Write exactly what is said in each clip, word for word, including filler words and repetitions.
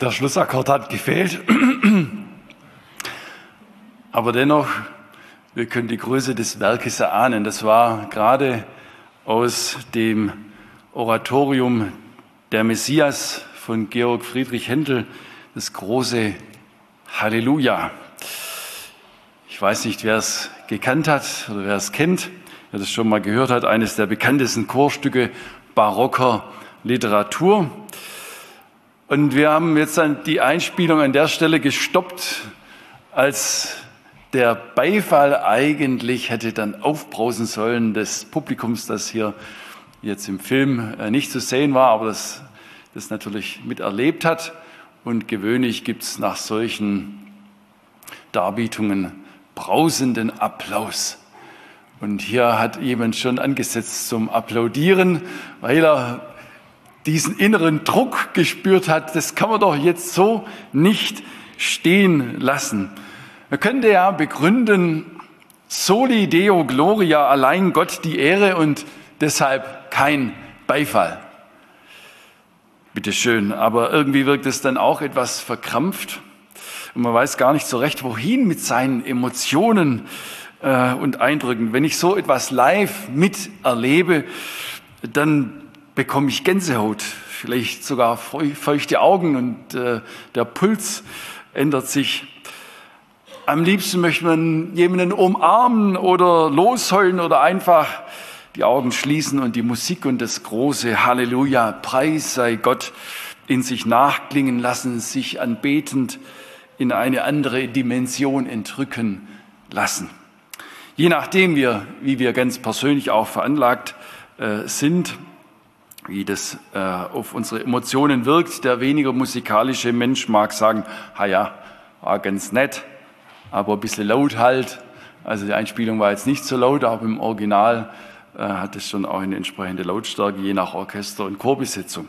Der Schlussakkord hat gefehlt. Aber dennoch, wir können die Größe des Werkes erahnen. Das war gerade aus dem Oratorium Der Messias von Georg Friedrich Händel, das große Halleluja. Ich weiß nicht, wer es gekannt hat oder wer es kennt, wer das schon mal gehört hat, eines der bekanntesten Chorstücke barocker Literatur. Und wir haben jetzt dann die Einspielung an der Stelle gestoppt, als der Beifall eigentlich hätte dann aufbrausen sollen des Publikums, das hier jetzt im Film nicht zu sehen war, aber das, das natürlich miterlebt hat. Und gewöhnlich gibt es nach solchen Darbietungen brausenden Applaus. Und hier hat jemand schon angesetzt zum Applaudieren, weil er diesen inneren Druck gespürt hat, das kann man doch jetzt so nicht stehen lassen. Man könnte ja begründen, soli Deo gloria, allein Gott die Ehre und deshalb kein Beifall. Bitteschön, aber irgendwie wirkt es dann auch etwas verkrampft und man weiß gar nicht so recht, wohin mit seinen Emotionen äh, und Eindrücken. Wenn ich so etwas live miterlebe, dann bekomme ich Gänsehaut, vielleicht sogar feuchte Augen und äh, der Puls ändert sich. Am liebsten möchte man jemanden umarmen oder losheulen oder einfach die Augen schließen und die Musik und das große Halleluja, Preis sei Gott, in sich nachklingen lassen, sich anbetend in eine andere Dimension entrücken lassen. Je nachdem, wir, wie wir ganz persönlich auch veranlagt äh, sind, wie das äh, auf unsere Emotionen wirkt. Der weniger musikalische Mensch mag sagen, ha ja, war ganz nett, aber ein bisschen laut halt. Also die Einspielung war jetzt nicht so laut, aber im Original äh, hat es schon auch eine entsprechende Lautstärke, je nach Orchester und Chorbesetzung.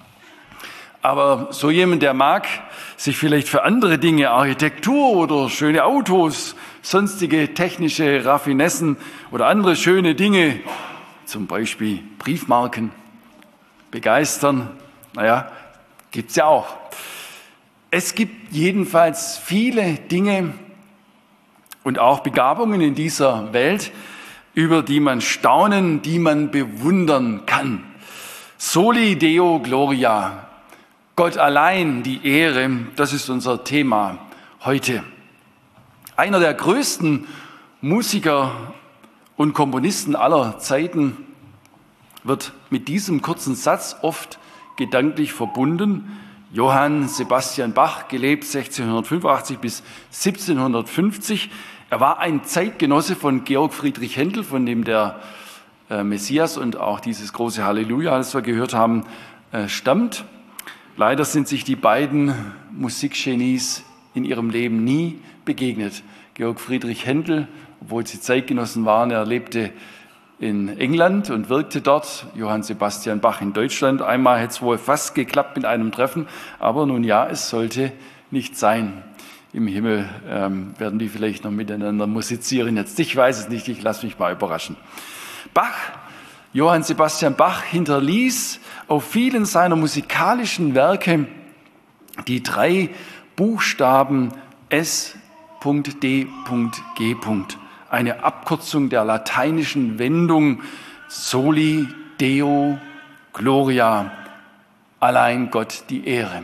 Aber so jemand, der mag sich vielleicht für andere Dinge, Architektur oder schöne Autos, sonstige technische Raffinessen oder andere schöne Dinge, zum Beispiel Briefmarken, begeistern, naja, gibt's ja auch. Es gibt jedenfalls viele Dinge und auch Begabungen in dieser Welt, über die man staunen, die man bewundern kann. Soli Deo gloria, Gott allein die Ehre, das ist unser Thema heute. Einer der größten Musiker und Komponisten aller Zeiten wird mit diesem kurzen Satz oft gedanklich verbunden. Johann Sebastian Bach, gelebt sechzehnhundertfünfundachtzig bis siebzehnhundertfünfzig. Er war ein Zeitgenosse von Georg Friedrich Händel, von dem der äh, Messias und auch dieses große Halleluja, das wir gehört haben, äh, stammt. Leider sind sich die beiden Musikgenies in ihrem Leben nie begegnet. Georg Friedrich Händel, obwohl sie Zeitgenossen waren, er lebte in England und wirkte dort, Johann Sebastian Bach in Deutschland. Einmal hätte es wohl fast geklappt mit einem Treffen, aber nun ja, es sollte nicht sein. Im Himmel ähm, werden die vielleicht noch miteinander musizieren. Jetzt, ich weiß es nicht, ich lasse mich mal überraschen. Bach, Johann Sebastian Bach hinterließ auf vielen seiner musikalischen Werke die drei Buchstaben S D G. Eine Abkürzung der lateinischen Wendung Soli Deo gloria, allein Gott die Ehre.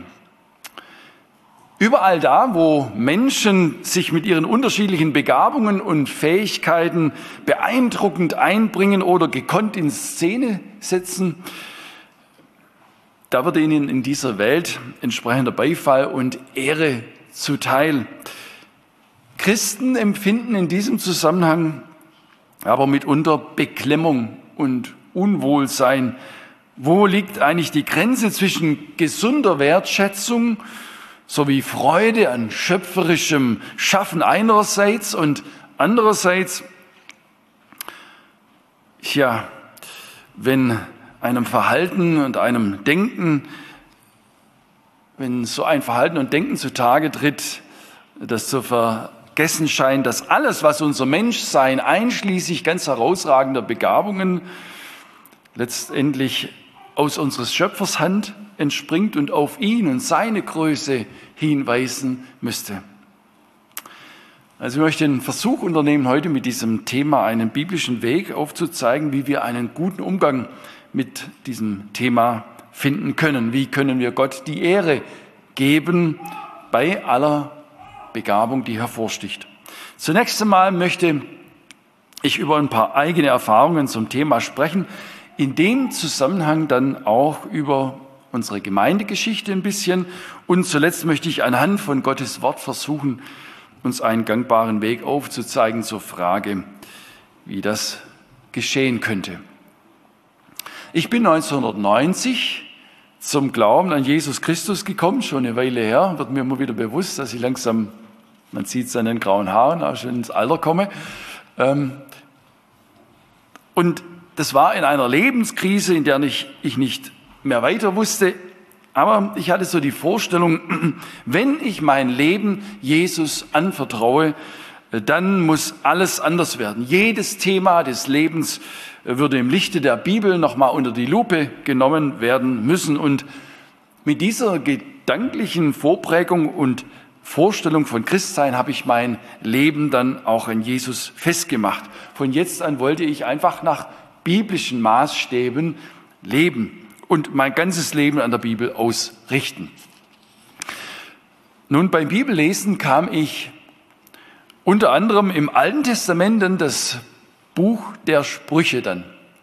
Überall da, wo Menschen sich mit ihren unterschiedlichen Begabungen und Fähigkeiten beeindruckend einbringen oder gekonnt in Szene setzen, da wird ihnen in dieser Welt entsprechender Beifall und Ehre zuteil. Christen empfinden in diesem Zusammenhang aber mitunter Beklemmung und Unwohlsein. Wo liegt eigentlich die Grenze zwischen gesunder Wertschätzung sowie Freude an schöpferischem Schaffen einerseits und andererseits, ja, wenn einem Verhalten und einem Denken, wenn so ein Verhalten und Denken zutage tritt, das zu vergessen scheint, dass alles, was unser Menschsein einschließlich ganz herausragender Begabungen letztendlich aus unseres Schöpfers Hand entspringt und auf ihn und seine Größe hinweisen müsste. Also ich möchte den Versuch unternehmen, heute mit diesem Thema einen biblischen Weg aufzuzeigen, wie wir einen guten Umgang mit diesem Thema finden können. Wie können wir Gott die Ehre geben bei aller Begabung, die hervorsticht. Zunächst einmal möchte ich über ein paar eigene Erfahrungen zum Thema sprechen, in dem Zusammenhang dann auch über unsere Gemeindegeschichte ein bisschen und zuletzt möchte ich anhand von Gottes Wort versuchen, uns einen gangbaren Weg aufzuzeigen zur Frage, wie das geschehen könnte. Ich bin neunzehnhundertneunzig zum Glauben an Jesus Christus gekommen, schon eine Weile her, wird mir immer wieder bewusst, dass ich langsam, man sieht es an den grauen Haaren, auch schon ins Alter komme. Und das war in einer Lebenskrise, in der ich, ich nicht mehr weiter wusste, aber ich hatte so die Vorstellung, wenn ich mein Leben Jesus anvertraue, dann muss alles anders werden. Jedes Thema des Lebens würde im Lichte der Bibel nochmal unter die Lupe genommen werden müssen. Und mit dieser gedanklichen Vorprägung und Vorstellung von Christsein habe ich mein Leben dann auch an Jesus festgemacht. Von jetzt an wollte ich einfach nach biblischen Maßstäben leben und mein ganzes Leben an der Bibel ausrichten. Nun, beim Bibellesen kam ich unter anderem im Alten Testament dann das Buch der Sprüche dann,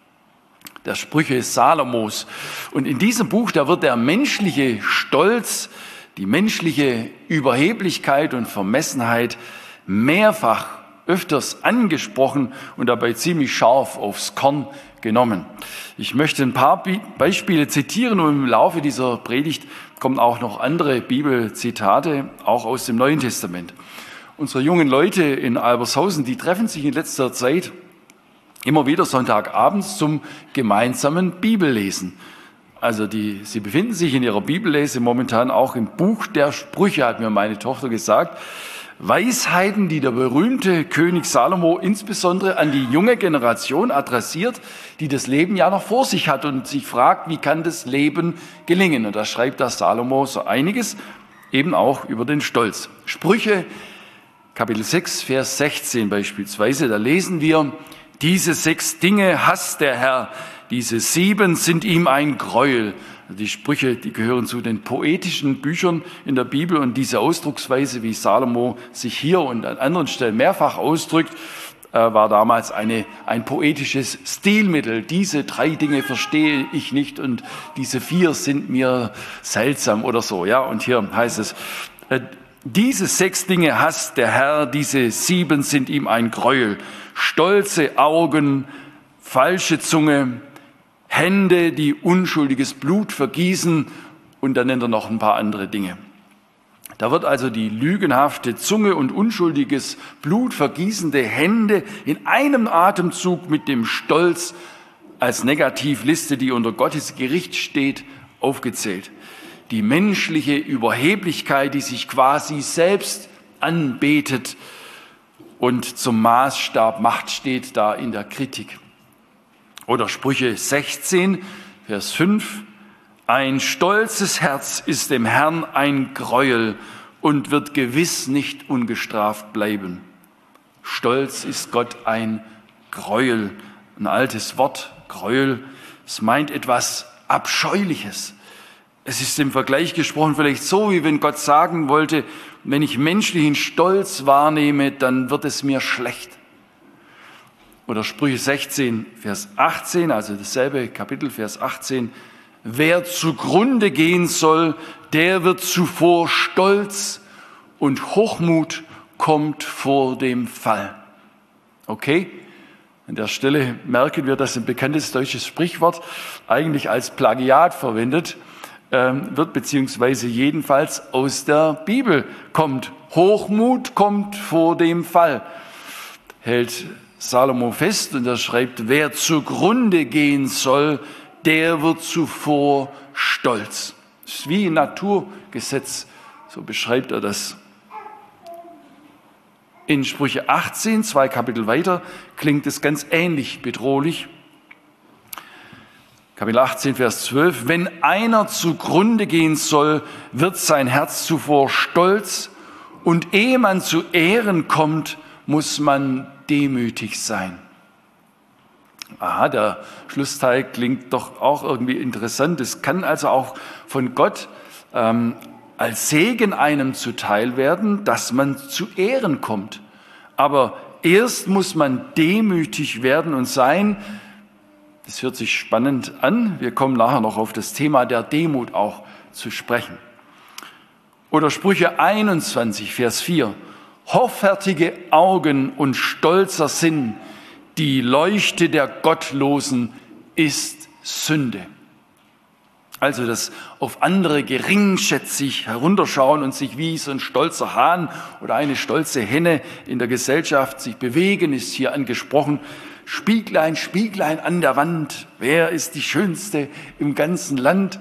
der Sprüche Salomos. Und in diesem Buch, da wird der menschliche Stolz, die menschliche Überheblichkeit und Vermessenheit mehrfach öfters angesprochen und dabei ziemlich scharf aufs Korn genommen. Ich möchte ein paar Beispiele zitieren und im Laufe dieser Predigt kommen auch noch andere Bibelzitate, auch aus dem Neuen Testament. Unsere jungen Leute in Albershausen, die treffen sich in letzter Zeit immer wieder Sonntagabends zum gemeinsamen Bibellesen. Also die, sie befinden sich in ihrer Bibellese momentan auch im Buch der Sprüche, hat mir meine Tochter gesagt. Weisheiten, die der berühmte König Salomo insbesondere an die junge Generation adressiert, die das Leben ja noch vor sich hat und sich fragt, wie kann das Leben gelingen? Und da schreibt der Salomo so einiges, eben auch über den Stolz. Sprüche, Kapitel sechs, Vers sechzehn beispielsweise, da lesen wir, diese sechs Dinge hasst der Herr, diese sieben sind ihm ein Gräuel. Die Sprüche, die gehören zu den poetischen Büchern in der Bibel und diese Ausdrucksweise, wie Salomo sich hier und an anderen Stellen mehrfach ausdrückt, war damals eine, ein poetisches Stilmittel. Diese drei Dinge verstehe ich nicht und diese vier sind mir seltsam oder so. Ja, und hier heißt es, diese sechs Dinge hasst der Herr, diese sieben sind ihm ein Gräuel. Stolze Augen, falsche Zunge, Hände, die unschuldiges Blut vergießen und dann nennt er noch ein paar andere Dinge. Da wird also die lügenhafte Zunge und unschuldiges Blut vergießende Hände in einem Atemzug mit dem Stolz als Negativliste, die unter Gottes Gericht steht, aufgezählt. Die menschliche Überheblichkeit, die sich quasi selbst anbetet und zum Maßstab macht, steht da in der Kritik. Oder Sprüche sechzehn, Vers fünf. Ein stolzes Herz ist dem Herrn ein Gräuel und wird gewiss nicht ungestraft bleiben. Stolz ist Gott ein Gräuel. Ein altes Wort, Gräuel. Es meint etwas Abscheuliches. Es ist im Vergleich gesprochen vielleicht so, wie wenn Gott sagen wollte, wenn ich menschlichen Stolz wahrnehme, dann wird es mir schlecht. Oder Sprüche sechzehn, Vers achtzehn, also dasselbe Kapitel, Vers achtzehn. Wer zugrunde gehen soll, der wird zuvor Stolz und Hochmut kommt vor dem Fall. Okay? An der Stelle merken wir, dass ein bekanntes deutsches Sprichwort eigentlich als Plagiat verwendet ähm, wird, beziehungsweise jedenfalls aus der Bibel kommt. Hochmut kommt vor dem Fall. Hält Salomo fest und er schreibt, wer zugrunde gehen soll, der wird zuvor stolz. Das ist wie ein Naturgesetz, so beschreibt er das. In Sprüche achtzehn, zwei Kapitel weiter, klingt es ganz ähnlich bedrohlich. Kapitel achtzehn, Vers zwölf. Wenn einer zugrunde gehen soll, wird sein Herz zuvor stolz, und ehe man zu Ehren kommt, muss man demütig sein. Aha, der Schlussteil klingt doch auch irgendwie interessant. Es kann also auch von Gott ähm, als Segen einem zuteil werden, dass man zu Ehren kommt. Aber erst muss man demütig werden und sein. Das hört sich spannend an. Wir kommen nachher noch auf das Thema der Demut auch zu sprechen. Oder Sprüche einundzwanzig, Vers vier. Hoffärtige Augen und stolzer Sinn, die Leuchte der Gottlosen ist Sünde. Also das auf andere geringschätzig herunterschauen und sich wie so ein stolzer Hahn oder eine stolze Henne in der Gesellschaft sich bewegen, ist hier angesprochen. Spieglein, Spieglein an der Wand, wer ist die Schönste im ganzen Land?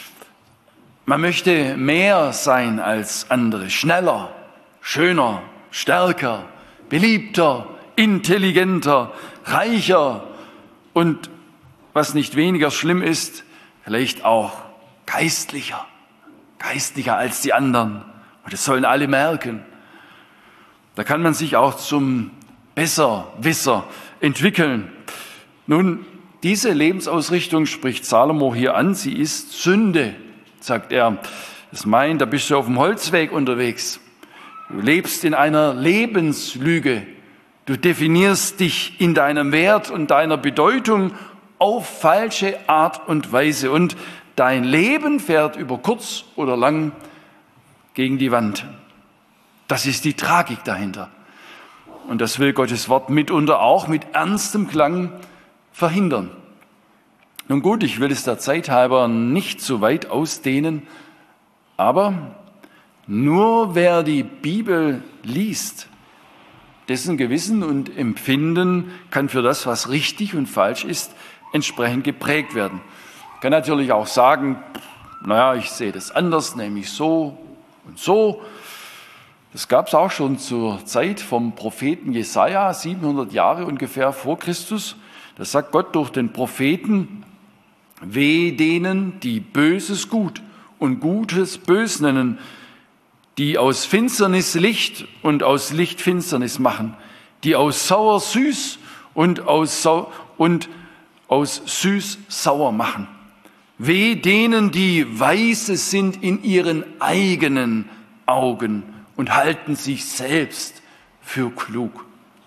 Man möchte mehr sein als andere, schneller, schöner, stärker, beliebter, intelligenter, reicher und, was nicht weniger schlimm ist, vielleicht auch geistlicher, geistlicher als die anderen. Und das sollen alle merken. Da kann man sich auch zum Besserwisser entwickeln. Nun, diese Lebensausrichtung spricht Salomo hier an. Sie ist Sünde, sagt er. Das meint, da bist du auf dem Holzweg unterwegs. Du lebst in einer Lebenslüge. Du definierst dich in deinem Wert und deiner Bedeutung auf falsche Art und Weise. Und dein Leben fährt über kurz oder lang gegen die Wand. Das ist die Tragik dahinter. Und das will Gottes Wort mitunter auch mit ernstem Klang verhindern. Nun gut, ich will es der Zeit halber nicht so weit ausdehnen, aber nur wer die Bibel liest, dessen Gewissen und Empfinden kann für das, was richtig und falsch ist, entsprechend geprägt werden. Ich kann natürlich auch sagen, naja, ich sehe das anders, nämlich so und so. Das gab es auch schon zur Zeit vom Propheten Jesaja, siebenhundert Jahre ungefähr vor Christus. Da sagt Gott durch den Propheten: Weh denen, die Böses gut und Gutes bös nennen, die aus Finsternis Licht und aus Licht Finsternis machen, die aus sauer süß und aus, sau und aus süß sauer machen. Weh denen, die weise sind in ihren eigenen Augen und halten sich selbst für klug.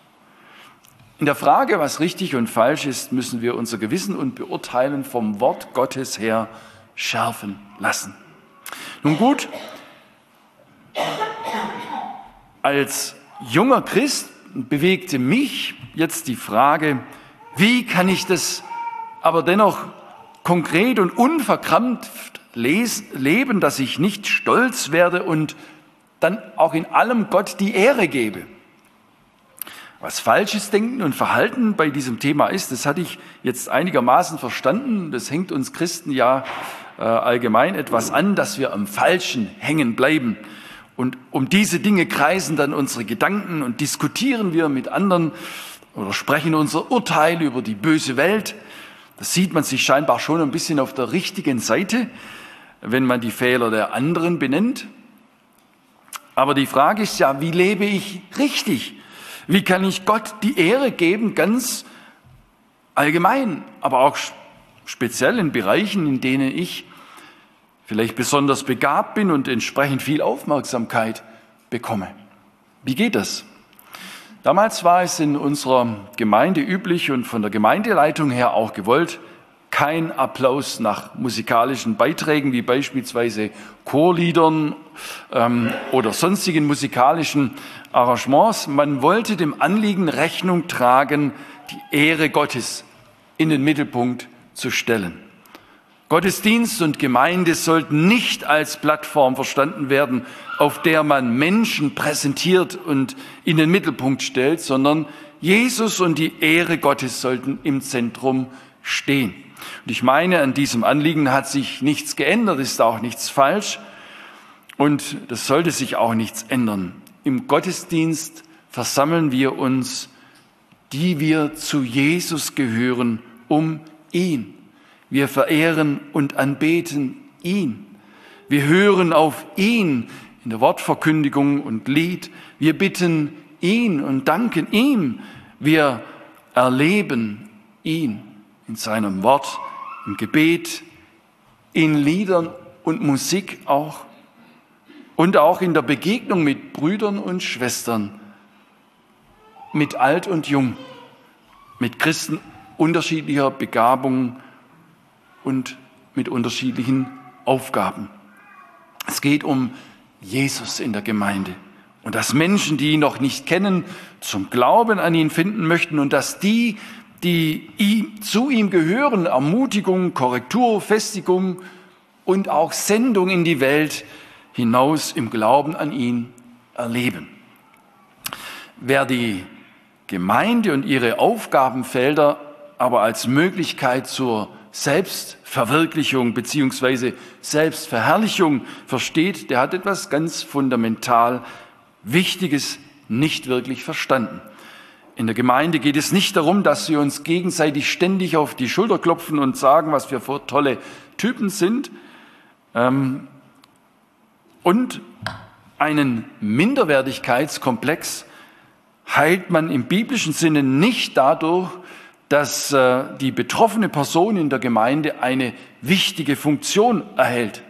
In der Frage, was richtig und falsch ist, müssen wir unser Gewissen und Beurteilen vom Wort Gottes her schärfen lassen. Nun gut, als junger Christ bewegte mich jetzt die Frage, wie kann ich das aber dennoch konkret und unverkrampft leben, dass ich nicht stolz werde und dann auch in allem Gott die Ehre gebe. Was falsches Denken und Verhalten bei diesem Thema ist, das hatte ich jetzt einigermaßen verstanden. Das hängt uns Christen ja äh, allgemein etwas an, dass wir am Falschen hängen bleiben. Und um diese Dinge kreisen dann unsere Gedanken und diskutieren wir mit anderen oder sprechen unser Urteil über die böse Welt. Das sieht man sich scheinbar schon ein bisschen auf der richtigen Seite, wenn man die Fehler der anderen benennt. Aber die Frage ist ja, wie lebe ich richtig? Wie kann ich Gott die Ehre geben, ganz allgemein, aber auch speziell in Bereichen, in denen ich vielleicht besonders begabt bin und entsprechend viel Aufmerksamkeit bekomme? Wie geht das? Damals war es in unserer Gemeinde üblich und von der Gemeindeleitung her auch gewollt, kein Applaus nach musikalischen Beiträgen wie beispielsweise Chorliedern ähm, oder sonstigen musikalischen Arrangements. Man wollte dem Anliegen Rechnung tragen, die Ehre Gottes in den Mittelpunkt zu stellen. Gottesdienst und Gemeinde sollten nicht als Plattform verstanden werden, auf der man Menschen präsentiert und in den Mittelpunkt stellt, sondern Jesus und die Ehre Gottes sollten im Zentrum stehen. Und ich meine, an diesem Anliegen hat sich nichts geändert, ist auch nichts falsch und das sollte sich auch nichts ändern. Im Gottesdienst versammeln wir uns, die wir zu Jesus gehören, um ihn Wir verehren und anbeten ihn. Wir hören auf ihn in der Wortverkündigung und Lied. Wir bitten ihn und danken ihm. Wir erleben ihn in seinem Wort, im Gebet, in Liedern und Musik auch und auch in der Begegnung mit Brüdern und Schwestern, mit alt und jung, mit Christen unterschiedlicher Begabung und mit unterschiedlichen Aufgaben. Es geht um Jesus in der Gemeinde und dass Menschen, die ihn noch nicht kennen, zum Glauben an ihn finden möchten und dass die, die ihm, zu ihm gehören, Ermutigung, Korrektur, Festigung und auch Sendung in die Welt hinaus im Glauben an ihn erleben. Wer die Gemeinde und ihre Aufgabenfelder aber als Möglichkeit zur Selbstverwirklichung bzw. Selbstverherrlichung versteht, der hat etwas ganz fundamental Wichtiges nicht wirklich verstanden. In der Gemeinde geht es nicht darum, dass wir uns gegenseitig ständig auf die Schulter klopfen und sagen, was wir für tolle Typen sind. Und einen Minderwertigkeitskomplex heilt man im biblischen Sinne nicht dadurch, dass die betroffene Person in der Gemeinde eine wichtige Funktion erhält.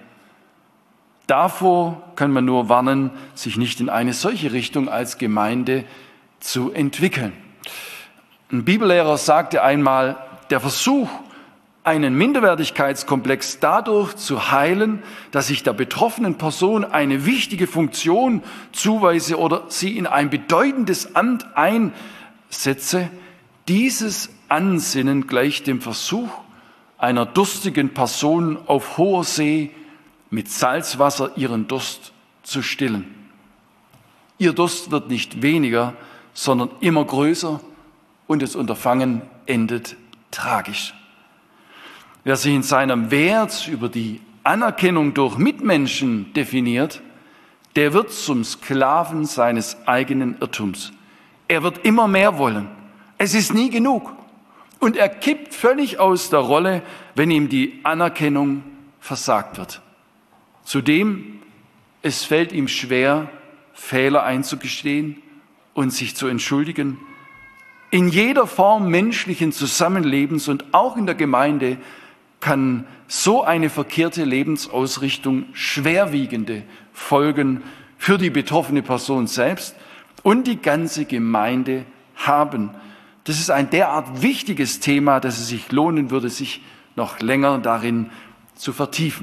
Davor kann man nur warnen, sich nicht in eine solche Richtung als Gemeinde zu entwickeln. Ein Bibellehrer sagte einmal, der Versuch, einen Minderwertigkeitskomplex dadurch zu heilen, dass ich der betroffenen Person eine wichtige Funktion zuweise oder sie in ein bedeutendes Amt einsetze, dieses Ansinnen gleicht dem Versuch einer durstigen Person auf hoher See mit Salzwasser ihren Durst zu stillen. Ihr Durst wird nicht weniger, sondern immer größer und das Unterfangen endet tragisch. Wer sich in seinem Wert über die Anerkennung durch Mitmenschen definiert, der wird zum Sklaven seines eigenen Irrtums. Er wird immer mehr wollen. Es ist nie genug. Und er kippt völlig aus der Rolle, wenn ihm die Anerkennung versagt wird. Zudem, es fällt ihm schwer, Fehler einzugestehen und sich zu entschuldigen. In jeder Form menschlichen Zusammenlebens und auch in der Gemeinde kann so eine verkehrte Lebensausrichtung schwerwiegende Folgen für die betroffene Person selbst und die ganze Gemeinde haben. Das ist ein derart wichtiges Thema, dass es sich lohnen würde, sich noch länger darin zu vertiefen.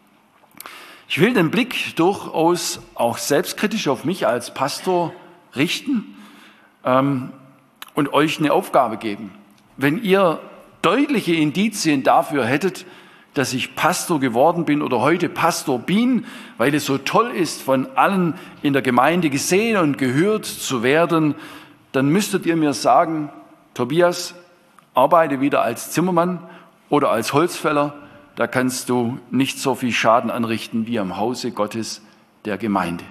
Ich will den Blick durchaus auch selbstkritisch auf mich als Pastor richten ähm, und euch eine Aufgabe geben. Wenn ihr deutliche Indizien dafür hättet, dass ich Pastor geworden bin oder heute Pastor bin, weil es so toll ist, von allen in der Gemeinde gesehen und gehört zu werden, dann müsstet ihr mir sagen, Tobias, arbeite wieder als Zimmermann oder als Holzfäller, da kannst du nicht so viel Schaden anrichten wie am Hause Gottes der Gemeinde.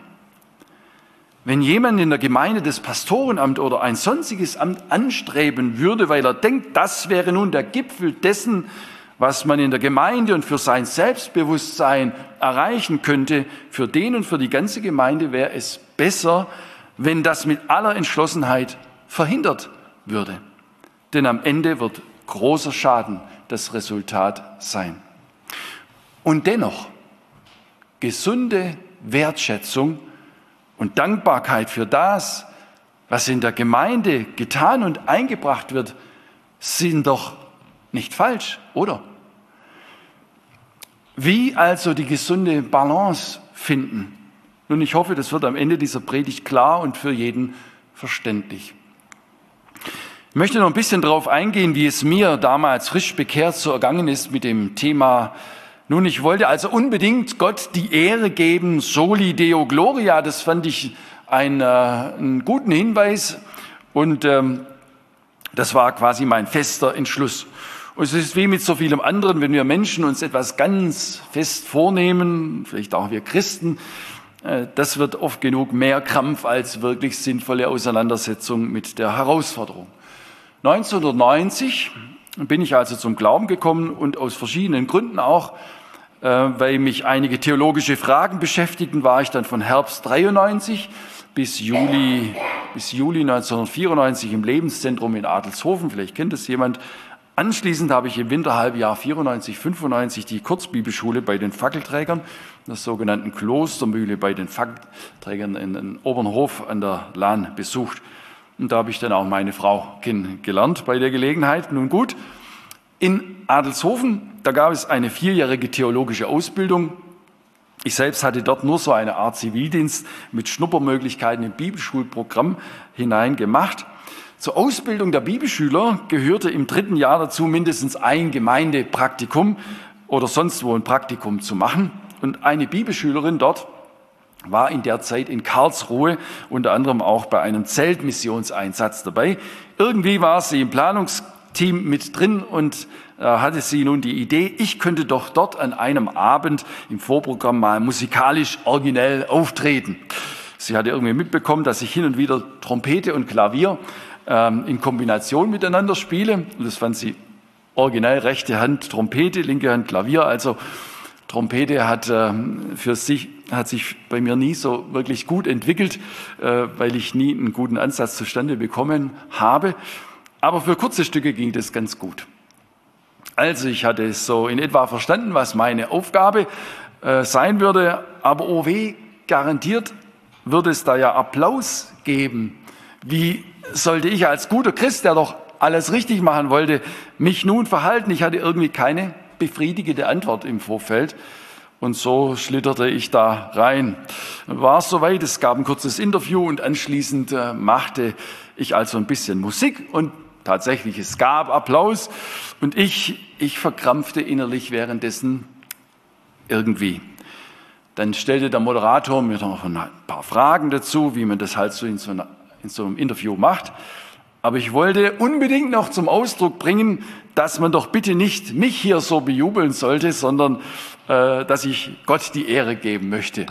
Wenn jemand in der Gemeinde das Pastorenamt oder ein sonstiges Amt anstreben würde, weil er denkt, das wäre nun der Gipfel dessen, was man in der Gemeinde und für sein Selbstbewusstsein erreichen könnte, für den und für die ganze Gemeinde wäre es besser, wenn das mit aller Entschlossenheit verhindert würde. Denn am Ende wird großer Schaden das Resultat sein. Und dennoch, gesunde Wertschätzung und Dankbarkeit für das, was in der Gemeinde getan und eingebracht wird, sind doch nicht falsch, oder? Wie also die gesunde Balance finden? Nun, ich hoffe, das wird am Ende dieser Predigt klar und für jeden verständlich. Ich möchte noch ein bisschen darauf eingehen, wie es mir damals frisch bekehrt so ergangen ist mit dem Thema. Nun, ich wollte also unbedingt Gott die Ehre geben, soli Deo gloria, das fand ich einen, äh, einen guten Hinweis und ähm, das war quasi mein fester Entschluss. Und es ist wie mit so vielem anderen, wenn wir Menschen uns etwas ganz fest vornehmen, vielleicht auch wir Christen, äh, das wird oft genug mehr Krampf als wirklich sinnvolle Auseinandersetzung mit der Herausforderung. neunzehnhundertneunzig bin ich also zum Glauben gekommen und aus verschiedenen Gründen auch, äh, weil mich einige theologische Fragen beschäftigten, war ich dann von Herbst dreiundneunzig bis Juli, bis Juli neunzehnhundertvierundneunzig im Lebenszentrum in Adelshofen. Vielleicht kennt es jemand. Anschließend habe ich im Winterhalbjahr vierundneunzig, fünfundneunzig die Kurzbibelschule bei den Fackelträgern, der sogenannten Klostermühle bei den Fackelträgern in, in Obernhof an der Lahn besucht. Und da habe ich dann auch meine Frau kennengelernt bei der Gelegenheit. Nun gut, in Adelshofen, da gab es eine vierjährige theologische Ausbildung. Ich selbst hatte dort nur so eine Art Zivildienst mit Schnuppermöglichkeiten im Bibelschulprogramm hineingemacht. Zur Ausbildung der Bibelschüler gehörte im dritten Jahr dazu, mindestens ein Gemeindepraktikum oder sonst wo ein Praktikum zu machen. Und eine Bibelschülerin dort war in der Zeit in Karlsruhe, unter anderem auch bei einem Zeltmissionseinsatz dabei. Irgendwie war sie im Planungsteam mit drin und äh, hatte sie nun die Idee, ich könnte doch dort an einem Abend im Vorprogramm mal musikalisch originell auftreten. Sie hatte irgendwie mitbekommen, dass ich hin und wieder Trompete und Klavier ähm, in Kombination miteinander spiele. Und das fand sie originell, rechte Hand Trompete, linke Hand Klavier. Also Trompete hat äh, für sich hat sich bei mir nie so wirklich gut entwickelt, äh, weil ich nie einen guten Ansatz zustande bekommen habe. Aber für kurze Stücke ging das ganz gut. Also ich hatte es so in etwa verstanden, was meine Aufgabe äh, sein würde. Aber oh weh, garantiert würde es da ja Applaus geben. Wie sollte ich als guter Christ, der doch alles richtig machen wollte, mich nun verhalten? Ich hatte irgendwie keine befriedigende Antwort im Vorfeld. Und so schlitterte ich da rein. War es soweit, es gab ein kurzes Interview und anschließend äh, machte ich also ein bisschen Musik und tatsächlich, es gab Applaus und ich, ich verkrampfte innerlich währenddessen irgendwie. Dann stellte der Moderator mir noch ein paar Fragen dazu, wie man das halt so in so, einer, in so einem Interview macht. Aber ich wollte unbedingt noch zum Ausdruck bringen, dass man doch bitte nicht mich hier so bejubeln sollte, sondern äh, dass ich Gott die Ehre geben möchte.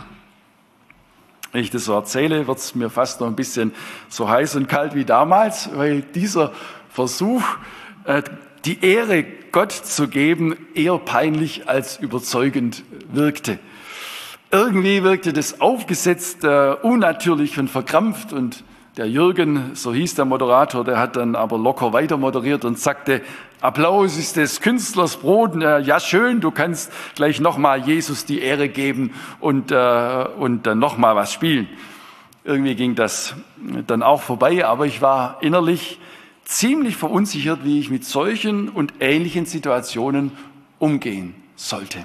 Wenn ich das so erzähle, wird es mir fast noch ein bisschen so heiß und kalt wie damals, weil dieser Versuch, äh, die Ehre Gott zu geben, eher peinlich als überzeugend wirkte. Irgendwie wirkte das aufgesetzt, äh, unnatürlich und verkrampft und der Jürgen, so hieß der Moderator, der hat dann aber locker weiter moderiert und sagte, Applaus ist des Künstlers Brot. Ja, schön, du kannst gleich nochmal Jesus die Ehre geben und, äh, und dann nochmal was spielen. Irgendwie ging das dann auch vorbei, aber ich war innerlich ziemlich verunsichert, wie ich mit solchen und ähnlichen Situationen umgehen sollte.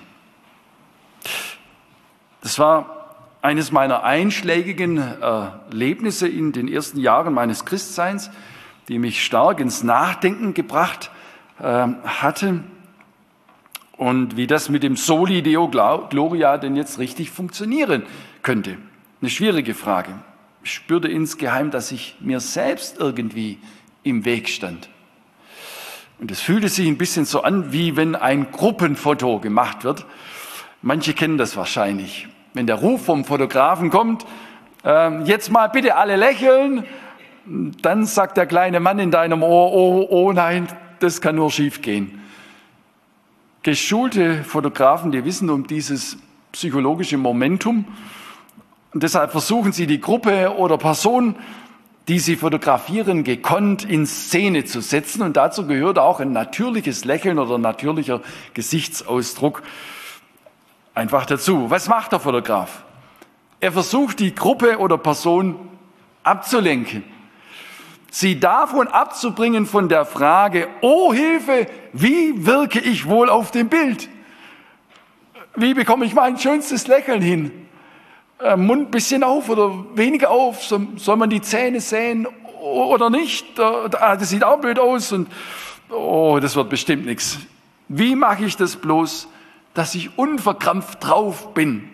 Das war eines meiner einschlägigen Erlebnisse in den ersten Jahren meines Christseins, die mich stark ins Nachdenken gebracht äh, hatte und wie das mit dem Soli Deo Gloria denn jetzt richtig funktionieren könnte. Eine schwierige Frage. Ich spürte insgeheim, dass ich mir selbst irgendwie im Weg stand. Und es fühlte sich ein bisschen so an, wie wenn ein Gruppenfoto gemacht wird. Manche kennen das wahrscheinlich. Wenn der Ruf vom Fotografen kommt, äh, jetzt mal bitte alle lächeln, dann sagt der kleine Mann in deinem Ohr, oh, oh nein, das kann nur schief gehen. Geschulte Fotografen, die wissen um dieses psychologische Momentum und deshalb versuchen sie die Gruppe oder Person, die sie fotografieren, gekonnt in Szene zu setzen und dazu gehört auch ein natürliches Lächeln oder natürlicher Gesichtsausdruck einfach dazu. Was macht der Fotograf? Er versucht, die Gruppe oder Person abzulenken. Sie davon abzubringen von der Frage, oh Hilfe, wie wirke ich wohl auf dem Bild? Wie bekomme ich mein schönstes Lächeln hin? Äh, Mund ein bisschen auf oder weniger auf? Soll, soll man die Zähne sehen oder nicht? Ah, das sieht auch blöd aus und oh, das wird bestimmt nichts. Wie mache ich das bloß, dass ich unverkrampft drauf bin?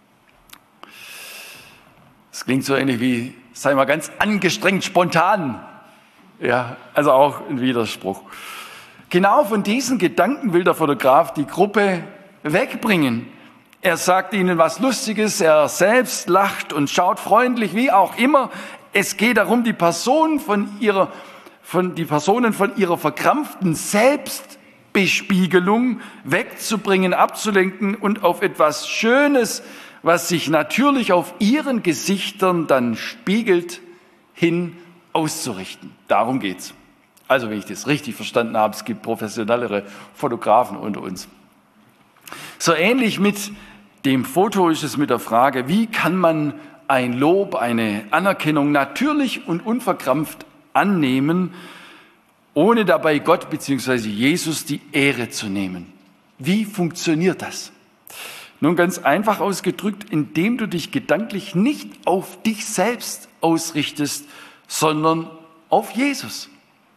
Das klingt so ähnlich wie, sei mal ganz angestrengt, spontan. Ja, also auch ein Widerspruch. Genau von diesen Gedanken will der Fotograf die Gruppe wegbringen. Er sagt ihnen was Lustiges, er selbst lacht und schaut freundlich, wie auch immer. Es geht darum, die Person von ihrer von die Personen von ihrer verkrampften Selbstbespiegelung wegzubringen, abzulenken und auf etwas Schönes, was sich natürlich auf ihren Gesichtern dann spiegelt, hin auszurichten. Darum geht's. Also, wenn ich das richtig verstanden habe, es gibt professionellere Fotografen unter uns. So ähnlich mit dem Foto ist es mit der Frage, wie kann man ein Lob, eine Anerkennung natürlich und unverkrampft annehmen, ohne dabei Gott bzw. Jesus die Ehre zu nehmen. Wie funktioniert das? Nun ganz einfach ausgedrückt, indem du dich gedanklich nicht auf dich selbst ausrichtest, sondern auf Jesus.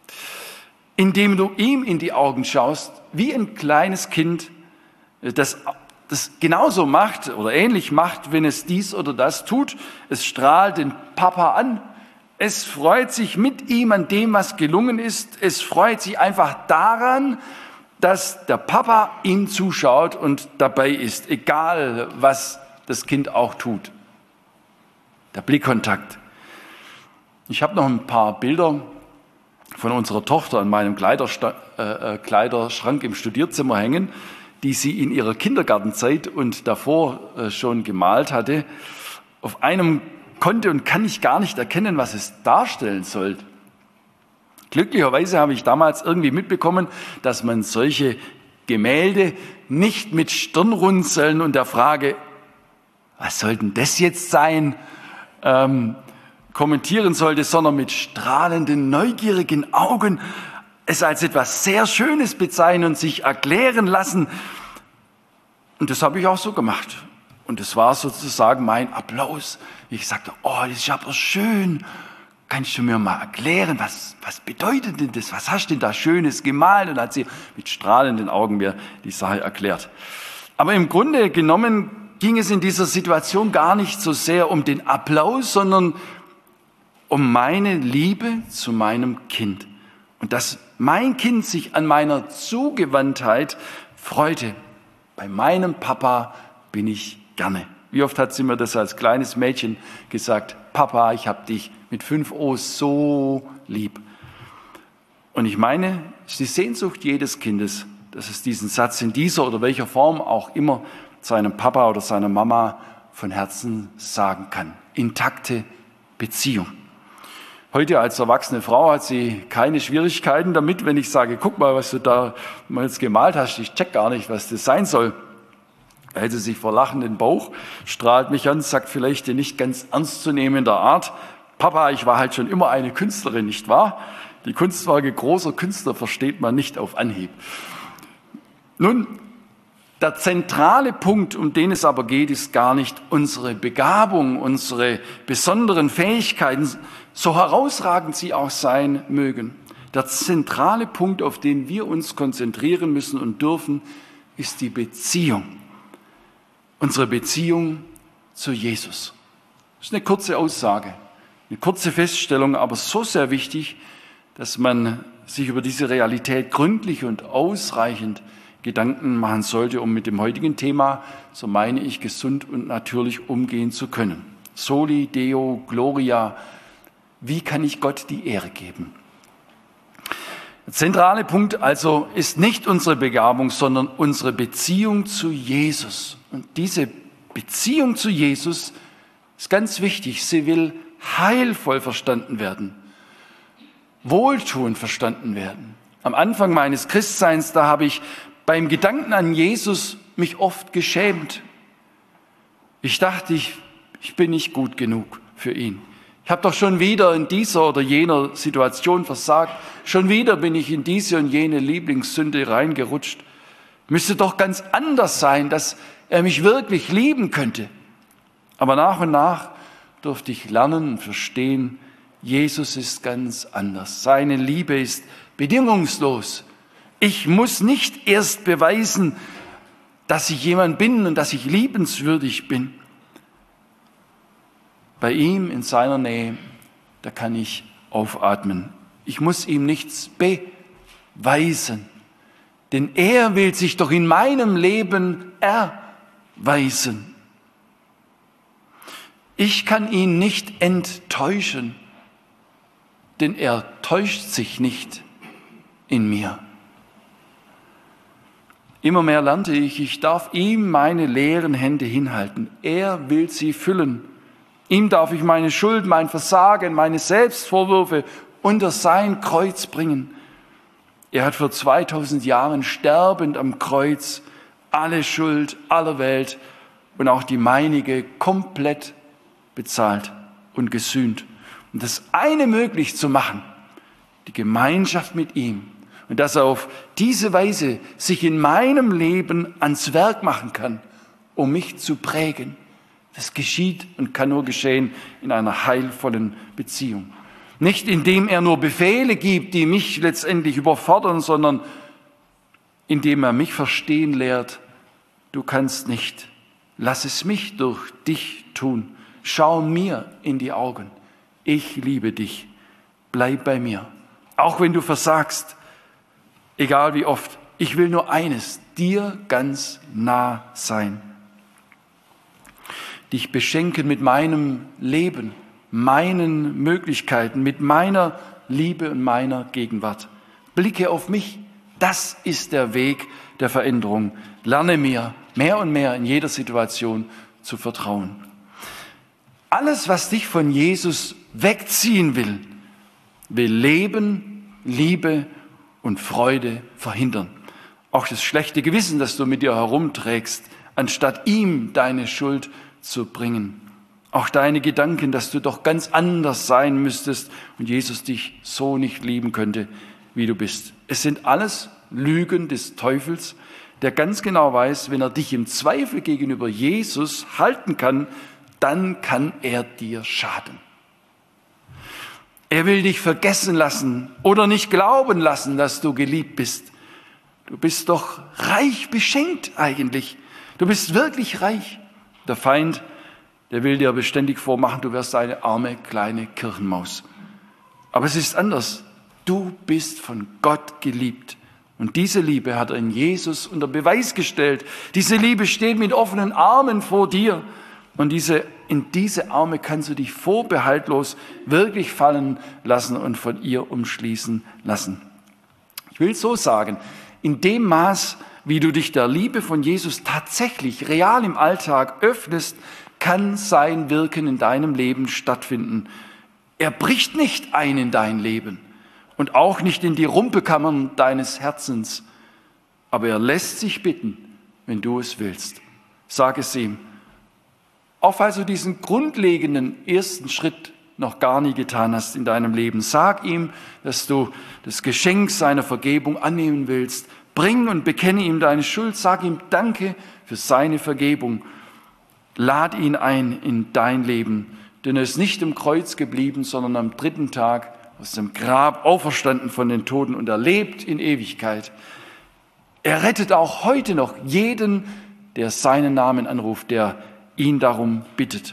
Indem du ihm in die Augen schaust, wie ein kleines Kind, das, das genauso macht oder ähnlich macht, wenn es dies oder das tut. Es strahlt den Papa an. Es freut sich mit ihm an dem, was gelungen ist. Es freut sich einfach daran, dass der Papa ihm zuschaut und dabei ist, egal was das Kind auch tut. Der Blickkontakt. Ich habe noch ein paar Bilder von unserer Tochter an meinem Kleidersta- äh, Kleiderschrank im Studierzimmer hängen, die sie in ihrer Kindergartenzeit und davor äh, schon gemalt hatte. Auf einem konnte und kann ich gar nicht erkennen, was es darstellen soll. Glücklicherweise habe ich damals irgendwie mitbekommen, dass man solche Gemälde nicht mit Stirnrunzeln und der Frage, was soll denn das jetzt sein, ähm, kommentieren sollte, sondern mit strahlenden, neugierigen Augen es als etwas sehr Schönes bezeichnen und sich erklären lassen. Und das habe ich auch so gemacht. Und das war sozusagen mein Applaus. Ich sagte, oh, das ist aber schön. Kannst du mir mal erklären, was, was bedeutet denn das? Was hast du denn da Schönes gemalt? Und hat sie mit strahlenden Augen mir die Sache erklärt. Aber im Grunde genommen ging es in dieser Situation gar nicht so sehr um den Applaus, sondern um meine Liebe zu meinem Kind. Und dass mein Kind sich an meiner Zugewandtheit freute. Bei meinem Papa bin ich gerne. Wie oft hat sie mir das als kleines Mädchen gesagt? Papa, ich habe dich mit fünf O's so lieb. Und ich meine, es ist die Sehnsucht jedes Kindes, dass es diesen Satz in dieser oder welcher Form auch immer seinem Papa oder seiner Mama von Herzen sagen kann. Intakte Beziehung. Heute als erwachsene Frau hat sie keine Schwierigkeiten damit, wenn ich sage, guck mal, was du da mal jetzt gemalt hast, ich check gar nicht, was das sein soll. Er hält sie sich vor lachenden Bauch, strahlt mich an, sagt vielleicht in nicht ganz ernstzunehmender Art, Papa, ich war halt schon immer eine Künstlerin, nicht wahr? Die Kunstwerke großer Künstler versteht man nicht auf Anhieb. Nun, der zentrale Punkt, um den es aber geht, ist gar nicht unsere Begabung, unsere besonderen Fähigkeiten, so herausragend sie auch sein mögen. Der zentrale Punkt, auf den wir uns konzentrieren müssen und dürfen, ist die Beziehung. Unsere Beziehung zu Jesus. Das ist eine kurze Aussage, eine kurze Feststellung, aber so sehr wichtig, dass man sich über diese Realität gründlich und ausreichend Gedanken machen sollte, um mit dem heutigen Thema, so meine ich, gesund und natürlich umgehen zu können. Soli Deo Gloria. Wie kann ich Gott die Ehre geben? Der zentrale Punkt also ist nicht unsere Begabung, sondern unsere Beziehung zu Jesus. Und diese Beziehung zu Jesus ist ganz wichtig. Sie will heilvoll verstanden werden, wohltuend verstanden werden. Am Anfang meines Christseins, da habe ich beim Gedanken an Jesus mich oft geschämt. Ich dachte, ich, ich bin nicht gut genug für ihn. Ich habe doch schon wieder in dieser oder jener Situation versagt. Schon wieder bin ich in diese und jene Lieblingssünde reingerutscht. Müsste doch ganz anders sein, dass er mich wirklich lieben könnte. Aber nach und nach durfte ich lernen und verstehen, Jesus ist ganz anders. Seine Liebe ist bedingungslos. Ich muss nicht erst beweisen, dass ich jemand bin und dass ich liebenswürdig bin. Bei ihm in seiner Nähe, da kann ich aufatmen. Ich muss ihm nichts beweisen, denn er will sich doch in meinem Leben erweisen. Ich kann ihn nicht enttäuschen. denn er täuscht sich nicht in mir. Immer mehr lernte ich, ich darf ihm meine leeren Hände hinhalten. Er will sie füllen. Ihm darf ich meine Schuld, mein Versagen, meine Selbstvorwürfe unter sein Kreuz bringen. Er hat vor zweitausend Jahren sterbend am Kreuz alle Schuld aller Welt und auch die meinige komplett bezahlt und gesühnt. Und das eine möglich zu machen, die Gemeinschaft mit ihm, und dass er auf diese Weise sich in meinem Leben ans Werk machen kann, um mich zu prägen. Das geschieht und kann nur geschehen in einer heilvollen Beziehung. Nicht indem er nur Befehle gibt, die mich letztendlich überfordern, sondern indem er mich verstehen lehrt, du kannst nicht, lass es mich durch dich tun. Schau mir in die Augen. Ich liebe dich. Bleib bei mir. Auch wenn du versagst, egal wie oft, ich will nur eines, dir ganz nah sein. Dich beschenken mit meinem Leben, meinen Möglichkeiten, mit meiner Liebe und meiner Gegenwart. Blicke auf mich, das ist der Weg der Veränderung. Lerne mir mehr und mehr in jeder Situation zu vertrauen. Alles, was dich von Jesus wegziehen will, will Leben, Liebe und Freude verhindern. Auch das schlechte Gewissen, das du mit dir herumträgst, anstatt ihm deine Schuld zu bringen. Auch deine Gedanken, dass du doch ganz anders sein müsstest und Jesus dich so nicht lieben könnte, wie du bist. Es sind alles Lügen des Teufels, der ganz genau weiß, wenn er dich im Zweifel gegenüber Jesus halten kann, dann kann er dir schaden. Er will dich vergessen lassen oder nicht glauben lassen, dass du geliebt bist. Du bist doch reich beschenkt eigentlich. Du bist wirklich reich. Der Feind, der will dir beständig vormachen, du wärst eine arme kleine Kirchenmaus. Aber es ist anders. Du bist von Gott geliebt. Und diese Liebe hat er in Jesus unter Beweis gestellt. Diese Liebe steht mit offenen Armen vor dir. Und diese, in diese Arme kannst du dich vorbehaltlos wirklich fallen lassen und von ihr umschließen lassen. Ich will so sagen, in dem Maß, wie du dich der Liebe von Jesus tatsächlich real im Alltag öffnest, kann sein Wirken in deinem Leben stattfinden. Er bricht nicht ein in dein Leben und auch nicht in die Rumpelkammern deines Herzens, aber er lässt sich bitten, wenn du es willst. Sag es ihm. Auch falls du diesen grundlegenden ersten Schritt noch gar nie getan hast in deinem Leben, sag ihm, dass du das Geschenk seiner Vergebung annehmen willst. Bring und bekenne ihm deine Schuld, sag ihm Danke für seine Vergebung. Lad ihn ein in dein Leben, denn er ist nicht im Kreuz geblieben, sondern am dritten Tag aus dem Grab auferstanden von den Toten und er lebt in Ewigkeit. Er rettet auch heute noch jeden, der seinen Namen anruft, der ihn darum bittet.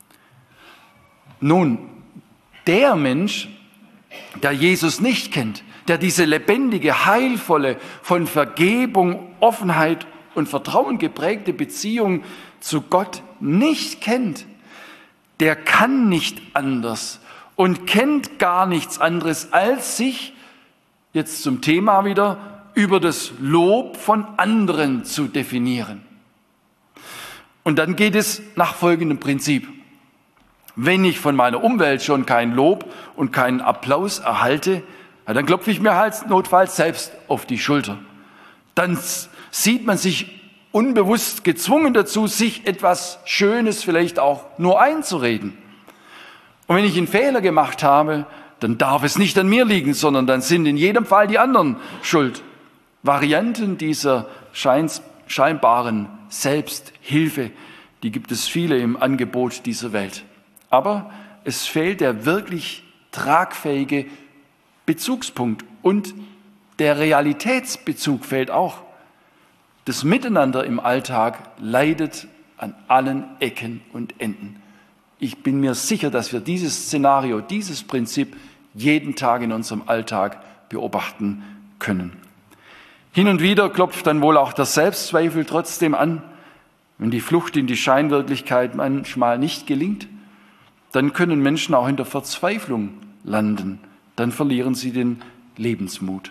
Nun, der Mensch, der Jesus nicht kennt, der diese lebendige, heilvolle, von Vergebung, Offenheit und Vertrauen geprägte Beziehung zu Gott nicht kennt, der kann nicht anders und kennt gar nichts anderes, als sich, jetzt zum Thema wieder, über das Lob von anderen zu definieren. Und dann geht es nach folgendem Prinzip. Wenn ich von meiner Umwelt schon kein Lob und keinen Applaus erhalte, dann klopfe ich mir halt notfalls selbst auf die Schulter. Dann sieht man sich unbewusst gezwungen dazu, sich etwas Schönes vielleicht auch nur einzureden. Und wenn ich einen Fehler gemacht habe, dann darf es nicht an mir liegen, sondern dann sind in jedem Fall die anderen schuld. Varianten dieser scheinbaren Selbsthilfe, die gibt es viele im Angebot dieser Welt. Aber es fehlt der wirklich tragfähige Bezugspunkt und der Realitätsbezug fehlt auch. Das Miteinander im Alltag leidet an allen Ecken und Enden. Ich bin mir sicher, dass wir dieses Szenario, dieses Prinzip jeden Tag in unserem Alltag beobachten können. Hin und wieder klopft dann wohl auch der Selbstzweifel trotzdem an. Wenn die Flucht in die Scheinwirklichkeit manchmal nicht gelingt, dann können Menschen auch in der Verzweiflung landen. dann verlieren sie den Lebensmut.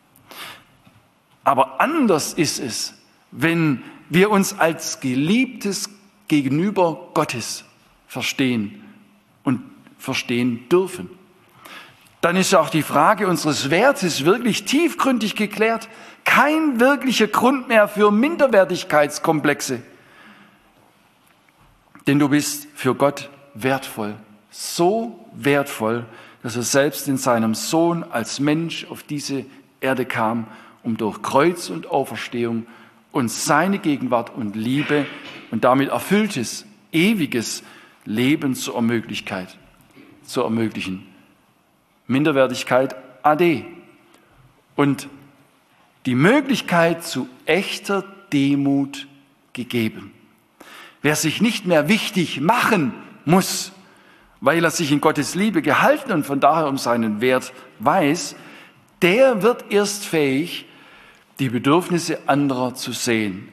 Aber anders ist es, wenn wir uns als geliebtes Gegenüber Gottes verstehen und verstehen dürfen. Dann ist auch die Frage unseres Wertes wirklich tiefgründig geklärt. Kein wirklicher Grund mehr für Minderwertigkeitskomplexe. Denn du bist für Gott wertvoll, so wertvoll, dass er selbst in seinem Sohn als Mensch auf diese Erde kam, um durch Kreuz und Auferstehung uns seine Gegenwart und Liebe und damit erfülltes, ewiges Leben zu ermöglichen. Zu ermöglichen. Minderwertigkeit ade. Und die Möglichkeit zu echter Demut gegeben. Wer sich nicht mehr wichtig machen muss, weil er sich in Gottes Liebe gehalten und von daher um seinen Wert weiß, der wird erst fähig, die Bedürfnisse anderer zu sehen.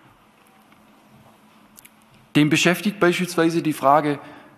Den beschäftigt beispielsweise die Frage,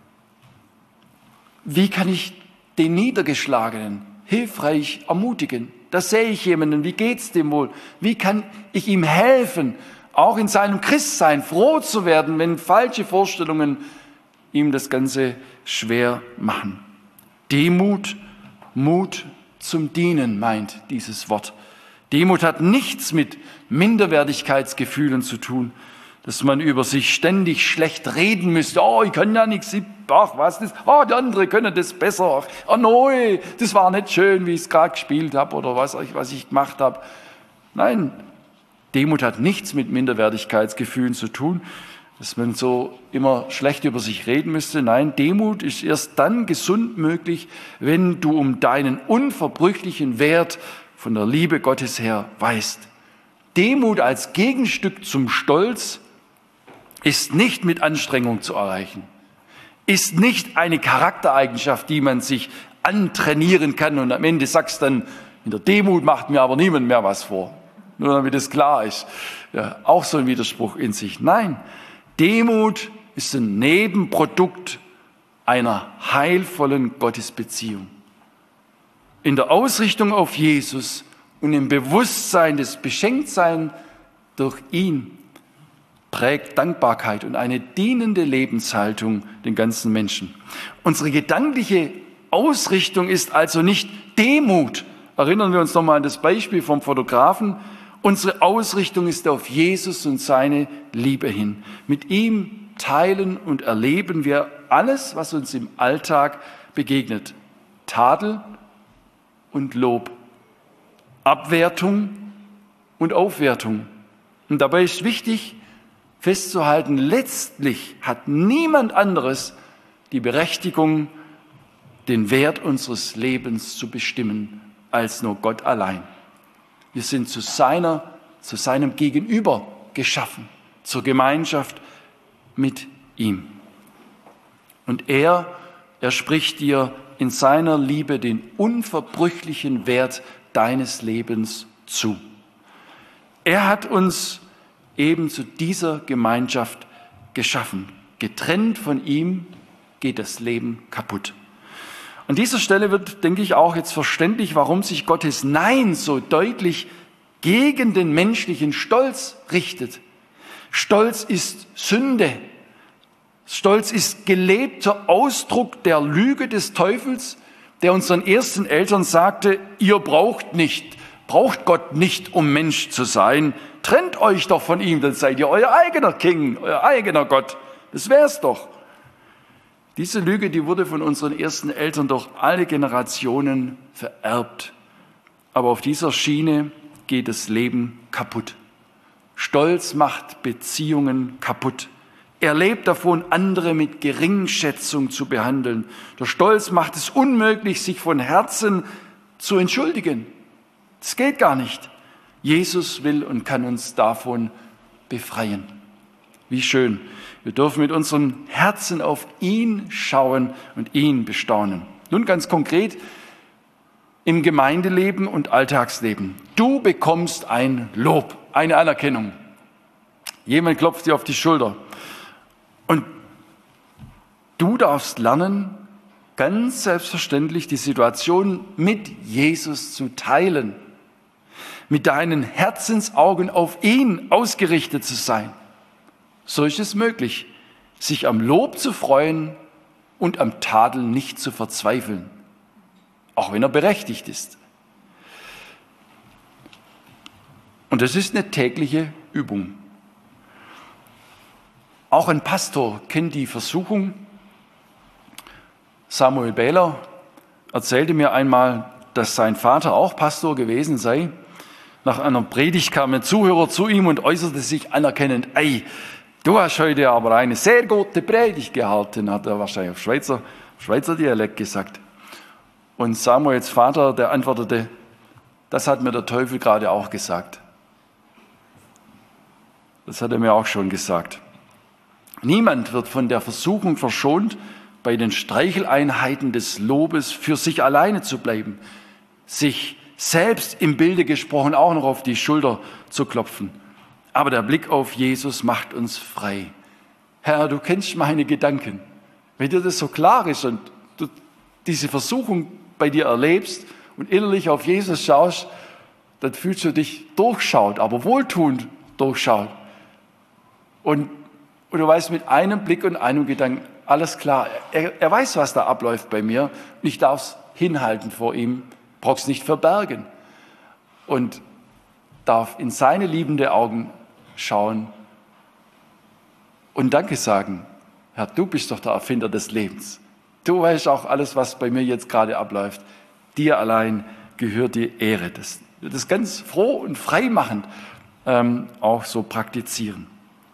wie kann ich den Niedergeschlagenen hilfreich ermutigen? Da sehe ich jemanden, wie geht's dem wohl? Wie kann ich ihm helfen, auch in seinem Christsein froh zu werden, wenn falsche Vorstellungen ihm das Ganze schwer machen? Demut, Mut zum Dienen meint dieses Wort. Demut hat nichts mit Minderwertigkeitsgefühlen zu tun, dass man über sich ständig schlecht reden müsste. Oh, ich kann ja nichts, ach, was das? Oh, die anderen können das besser. Oh, nein, das war nicht schön, wie ich es gerade gespielt habe oder was, was ich gemacht habe. Nein, Demut hat nichts mit Minderwertigkeitsgefühlen zu tun, dass man so immer schlecht über sich reden müsste. Nein, Demut ist erst dann gesund möglich, wenn du um deinen unverbrüchlichen Wert von der Liebe Gottes her weißt. Demut als Gegenstück zum Stolz ist nicht mit Anstrengung zu erreichen, ist nicht eine Charaktereigenschaft, die man sich antrainieren kann und am Ende sagst dann, in der Demut macht mir aber niemand mehr was vor. Nur damit es klar ist. Ja, auch so ein Widerspruch in sich. Nein, Demut ist ein Nebenprodukt einer heilvollen Gottesbeziehung. In der Ausrichtung auf Jesus und im Bewusstsein des Beschenktseins durch ihn prägt Dankbarkeit und eine dienende Lebenshaltung den ganzen Menschen. Unsere gedankliche Ausrichtung ist also nicht Demut. Erinnern wir uns nochmal an das Beispiel vom Fotografen. Unsere Ausrichtung ist auf Jesus und seine Liebe hin. Mit ihm teilen und erleben wir alles, was uns im Alltag begegnet. Tadel und Lob, Abwertung und Aufwertung. Und dabei ist wichtig festzuhalten, letztlich hat niemand anderes die Berechtigung, den Wert unseres Lebens zu bestimmen, als nur Gott allein. Wir sind zu seiner, zu seinem Gegenüber geschaffen, zur Gemeinschaft mit ihm. Und er, er spricht dir in seiner Liebe den unverbrüchlichen Wert deines Lebens zu. Er hat uns eben zu dieser Gemeinschaft geschaffen. Getrennt von ihm geht das Leben kaputt. An dieser Stelle wird, denke ich, auch jetzt verständlich, warum sich Gottes Nein so deutlich gegen den menschlichen Stolz richtet. Stolz ist Sünde. Stolz ist gelebter Ausdruck der Lüge des Teufels, der unseren ersten Eltern sagte, ihr braucht nicht, braucht Gott nicht, um Mensch zu sein. Trennt euch doch von ihm, dann seid ihr euer eigener King, euer eigener Gott. Das wär's doch. Diese Lüge, die wurde von unseren ersten Eltern durch alle Generationen vererbt. Aber auf dieser Schiene geht das Leben kaputt. Stolz macht Beziehungen kaputt. Er lebt davon, andere mit Geringschätzung zu behandeln. Der Stolz macht es unmöglich, sich von Herzen zu entschuldigen. Das geht gar nicht. Jesus will und kann uns davon befreien. Wie schön. Wir dürfen mit unserem Herzen auf ihn schauen und ihn bestaunen. Nun ganz konkret im Gemeindeleben und Alltagsleben. Du bekommst ein Lob, eine Anerkennung. Jemand klopft dir auf die Schulter. Und du darfst lernen, ganz selbstverständlich die Situation mit Jesus zu teilen, mit deinen Herzensaugen auf ihn ausgerichtet zu sein. So ist es möglich, sich am Lob zu freuen und am Tadel nicht zu verzweifeln, auch wenn er berechtigt ist. Und das ist eine tägliche Übung. Auch ein Pastor kennt die Versuchung. Samuel Behler erzählte mir einmal, dass sein Vater auch Pastor gewesen sei. Nach einer Predigt kam ein Zuhörer zu ihm und äußerte sich anerkennend: Ei, du hast heute aber eine sehr gute Predigt gehalten, hat er wahrscheinlich auf Schweizer, Schweizer Dialekt gesagt. Und Samuels Vater, der antwortete: Das hat mir der Teufel gerade auch gesagt. Das hat er mir auch schon gesagt. Niemand wird von der Versuchung verschont, bei den Streicheleinheiten des Lobes für sich alleine zu bleiben, sich selbst im Bilde gesprochen auch noch auf die Schulter zu klopfen. Aber der Blick auf Jesus macht uns frei. Herr, du kennst meine Gedanken. Wenn dir das so klar ist und du diese Versuchung bei dir erlebst und innerlich auf Jesus schaust, dann fühlst du dich durchschaut, aber wohltuend durchschaut. Und, und du weißt mit einem Blick und einem Gedanken, alles klar, er, er weiß, was da abläuft bei mir. Und ich darf es hinhalten vor ihm, brauche es nicht verbergen. Und darf in seine liebende Augen schauen und Danke sagen. Herr, du bist doch der Erfinder des Lebens. Du weißt auch alles, was bei mir jetzt gerade abläuft. Dir allein gehört die Ehre. Das, das ganz froh und freimachend ähm, auch so praktizieren.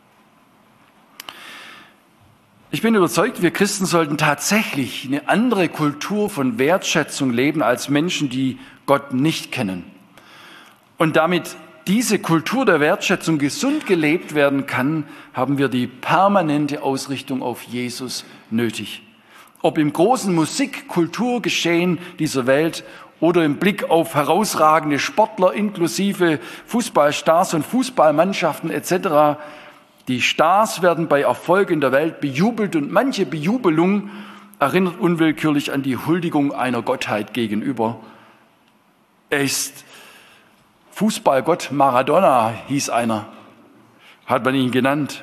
Ich bin überzeugt, wir Christen sollten tatsächlich eine andere Kultur von Wertschätzung leben als Menschen, die Gott nicht kennen. Und damit diese Kultur der Wertschätzung gesund gelebt werden kann, haben wir die permanente Ausrichtung auf Jesus nötig. Ob im großen Musik-Kulturgeschehen dieser Welt oder im Blick auf herausragende Sportler inklusive Fußballstars und Fußballmannschaften et cetera. Die Stars werden bei Erfolg in der Welt bejubelt und manche Bejubelung erinnert unwillkürlich an die Huldigung einer Gottheit gegenüber. Er ist Fußballgott Maradona, hieß einer, hat man ihn genannt.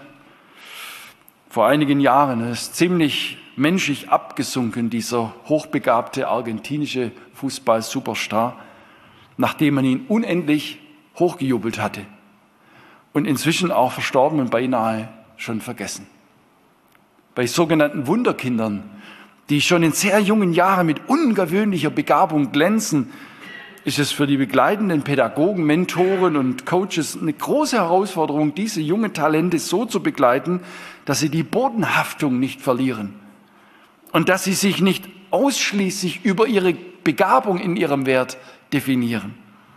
Vor einigen Jahren, er ist ziemlich menschlich abgesunken, dieser hochbegabte argentinische Fußball-Superstar, nachdem man ihn unendlich hochgejubelt hatte. Und inzwischen auch verstorben und beinahe schon vergessen. Bei sogenannten Wunderkindern, die schon in sehr jungen Jahren mit ungewöhnlicher Begabung glänzen, ist es für die begleitenden Pädagogen, Mentoren und Coaches eine große Herausforderung, diese jungen Talente so zu begleiten, dass sie die Bodenhaftung nicht verlieren und dass sie sich nicht ausschließlich über ihre Begabung in ihrem Wert definieren.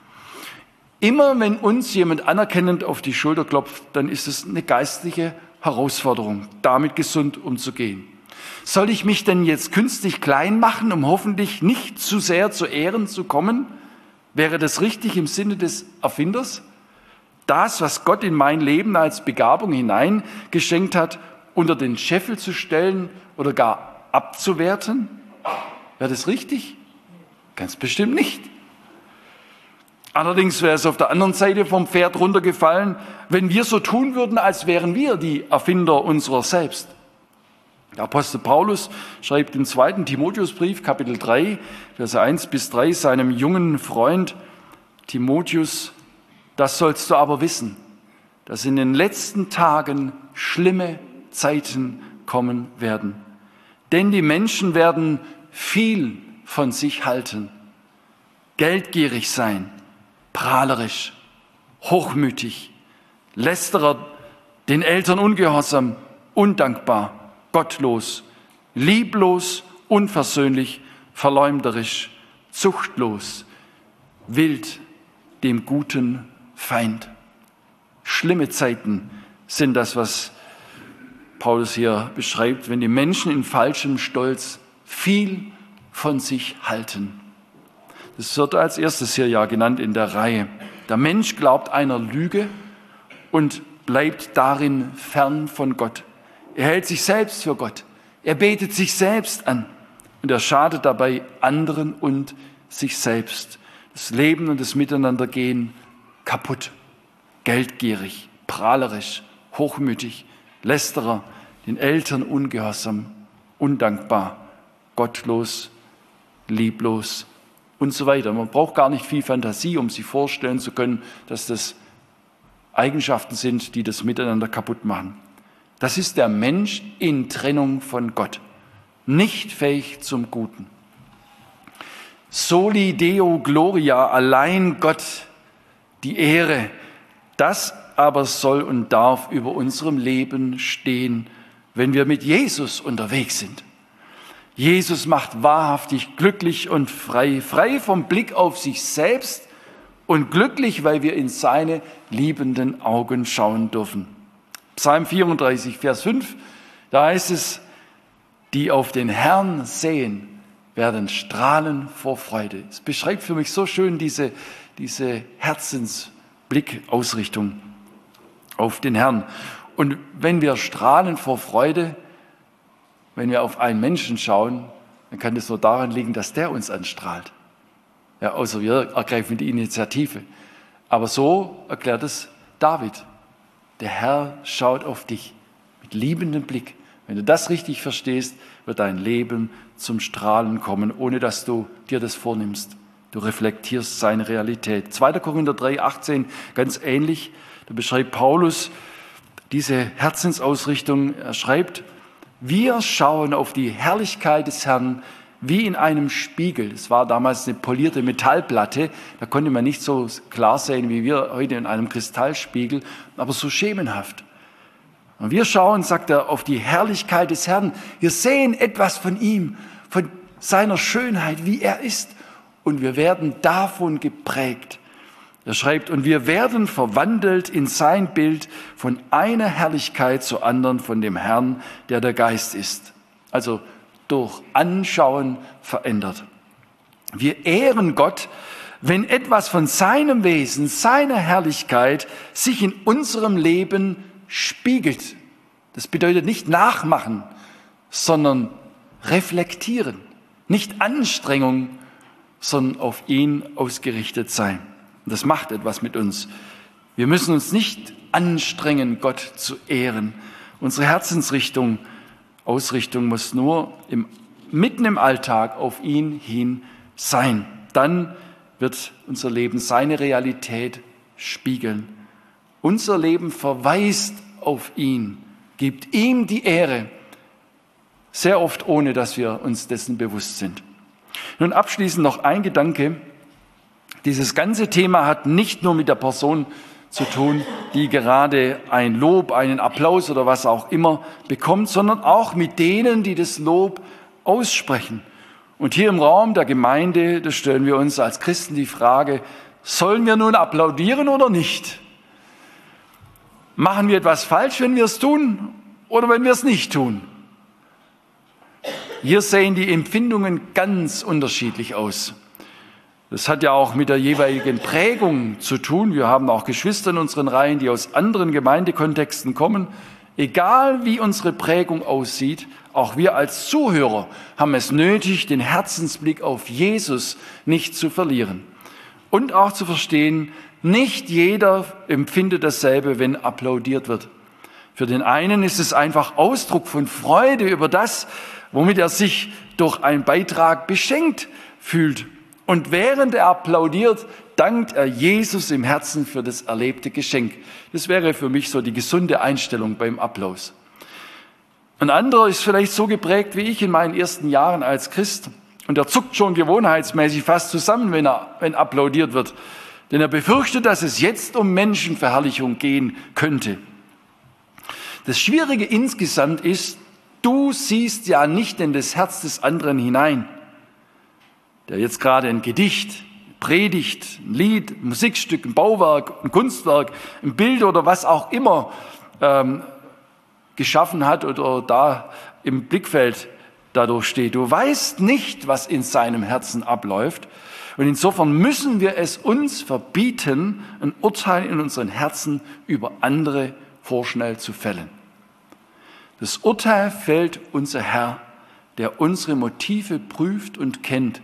Immer wenn uns jemand anerkennend auf die Schulter klopft, dann ist es eine geistliche Herausforderung, damit gesund umzugehen. Soll ich mich denn jetzt künstlich klein machen, um hoffentlich nicht zu sehr zu Ehren zu kommen? Wäre das richtig im Sinne des Erfinders? Das, was Gott in mein Leben als Begabung hineingeschenkt hat, unter den Scheffel zu stellen oder gar abzuwerten? Wäre das richtig? Ganz bestimmt nicht. Allerdings wäre es auf der anderen Seite vom Pferd runtergefallen, wenn wir so tun würden, als wären wir die Erfinder unserer selbst. Der Apostel Paulus schreibt im zweiten Timotheusbrief, Kapitel drei, Verse eins bis drei, seinem jungen Freund Timotheus: Das sollst du aber wissen, dass in den letzten Tagen schlimme Zeiten kommen werden. Denn die Menschen werden viel von sich halten, geldgierig sein, prahlerisch, hochmütig, Lästerer, den Eltern ungehorsam, undankbar, gottlos, lieblos, unversöhnlich, verleumderisch, zuchtlos, wild, dem guten Feind. Schlimme Zeiten sind das, was Paulus hier beschreibt, wenn die Menschen in falschem Stolz viel von sich halten. Das wird als erstes hier ja genannt in der Reihe. Der Mensch glaubt einer Lüge und bleibt darin fern von Gott. Er hält sich selbst für Gott. Er betet sich selbst an. Und er schadet dabei anderen und sich selbst. Das Leben und das Miteinandergehen kaputt, geldgierig, prahlerisch, hochmütig, Lästerer, den Eltern ungehorsam, undankbar, gottlos, lieblos und so weiter. Man braucht gar nicht viel Fantasie, um sich vorstellen zu können, dass das Eigenschaften sind, die das Miteinander kaputt machen. Das ist der Mensch in Trennung von Gott, nicht fähig zum Guten. Soli Deo Gloria, allein Gott die Ehre, das aber soll und darf über unserem Leben stehen, wenn wir mit Jesus unterwegs sind. Jesus macht wahrhaftig glücklich und frei, frei vom Blick auf sich selbst und glücklich, weil wir in seine liebenden Augen schauen dürfen. Psalm vierunddreißig, Vers fünf, da heißt es, die auf den Herrn sehen, werden strahlen vor Freude. Es beschreibt für mich so schön diese, diese Herzensblickausrichtung auf den Herrn. Und wenn wir strahlen vor Freude, wenn wir auf einen Menschen schauen, dann kann es nur daran liegen, dass der uns anstrahlt. Ja, außer wir ergreifen die Initiative. Aber so erklärt es David. Der Herr schaut auf dich mit liebendem Blick. Wenn du das richtig verstehst, wird dein Leben zum Strahlen kommen, ohne dass du dir das vornimmst. Du reflektierst seine Realität. zweiter Korinther drei, achtzehn, ganz ähnlich. Da beschreibt Paulus diese Herzensausrichtung. Er schreibt, wir schauen auf die Herrlichkeit des Herrn wie in einem Spiegel. Es war damals eine polierte Metallplatte, da konnte man nicht so klar sehen wie wir heute in einem Kristallspiegel, aber so schemenhaft. Und wir schauen, sagt er, auf die Herrlichkeit des Herrn. Wir sehen etwas von ihm, von seiner Schönheit, wie er ist. Und wir werden davon geprägt. Er schreibt, und wir werden verwandelt in sein Bild von einer Herrlichkeit zur anderen von dem Herrn, der der Geist ist. Also durch Anschauen verändert. Wir ehren Gott, wenn etwas von seinem Wesen, seiner Herrlichkeit sich in unserem Leben spiegelt. Das bedeutet nicht nachmachen, sondern reflektieren. Nicht Anstrengung, sondern auf ihn ausgerichtet sein. Und das macht etwas mit uns. Wir müssen uns nicht anstrengen, Gott zu ehren. Unsere Herzensrichtung, Ausrichtung muss nur im, mitten im Alltag auf ihn hin sein. Dann wird unser Leben seine Realität spiegeln. Unser Leben verweist auf ihn, gibt ihm die Ehre, sehr oft ohne, dass wir uns dessen bewusst sind. Nun abschließend noch ein Gedanke. Dieses ganze Thema hat nicht nur mit der Person zu tun, die gerade ein Lob, einen Applaus oder was auch immer bekommt, sondern auch mit denen, die das Lob aussprechen. Und hier im Raum der Gemeinde, da stellen wir uns als Christen die Frage, sollen wir nun applaudieren oder nicht? Machen wir etwas falsch, wenn wir es tun oder wenn wir es nicht tun? Hier sehen die Empfindungen ganz unterschiedlich aus. Das hat ja auch mit der jeweiligen Prägung zu tun. Wir haben auch Geschwister in unseren Reihen, die aus anderen Gemeindekontexten kommen. Egal wie unsere Prägung aussieht, auch wir als Zuhörer haben es nötig, den Herzensblick auf Jesus nicht zu verlieren. Und auch zu verstehen, nicht jeder empfindet dasselbe, wenn applaudiert wird. Für den einen ist es einfach Ausdruck von Freude über das, womit er sich durch einen Beitrag beschenkt fühlt. Und während er applaudiert, dankt er Jesus im Herzen für das erlebte Geschenk. Das wäre für mich so die gesunde Einstellung beim Applaus. Ein anderer ist vielleicht so geprägt wie ich in meinen ersten Jahren als Christ. Und er zuckt schon gewohnheitsmäßig fast zusammen, wenn er, wenn applaudiert wird. Denn er befürchtet, dass es jetzt um Menschenverherrlichung gehen könnte. Das Schwierige insgesamt ist, du siehst ja nicht in das Herz des anderen hinein, der jetzt gerade ein Gedicht, Predigt, ein Lied, ein Musikstück, ein Bauwerk, ein Kunstwerk, ein Bild oder was auch immer ähm, geschaffen hat oder da im Blickfeld dadurch steht. Du weißt nicht, was in seinem Herzen abläuft. Und insofern müssen wir es uns verbieten, ein Urteil in unseren Herzen über andere vorschnell zu fällen. Das Urteil fällt unser Herr, der unsere Motive prüft und kennt.